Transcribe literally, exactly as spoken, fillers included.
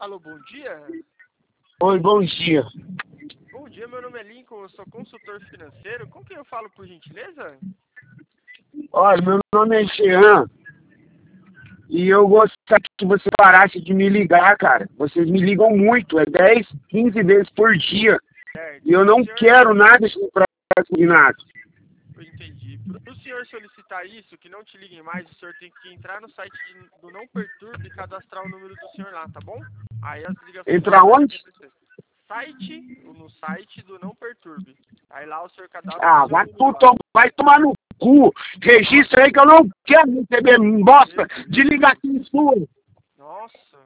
Alô, bom dia. Oi, bom dia. Bom dia, meu nome é Lincoln, eu sou consultor financeiro. Com quem eu falo, por gentileza? Olha, meu nome é Jean. E eu gostaria que você parasse de me ligar, cara. Vocês me ligam muito, é dez, quinze vezes por dia. Certo. E eu não senhor... quero nada de nada. Eu entendi. Para o senhor solicitar isso, que não te liguem mais, o senhor tem que entrar no site de- do Não Perturbe e cadastrar o número do senhor lá, tá bom? Aí as ligações Entra param de onde? acontecer. Site, no site do Não Perturbe. Aí lá o senhor cadastra o Ah, seu vai, número tu, lá. tom- vai tomar no cu. Registra aí que eu não quero receber bosta de ligação sua.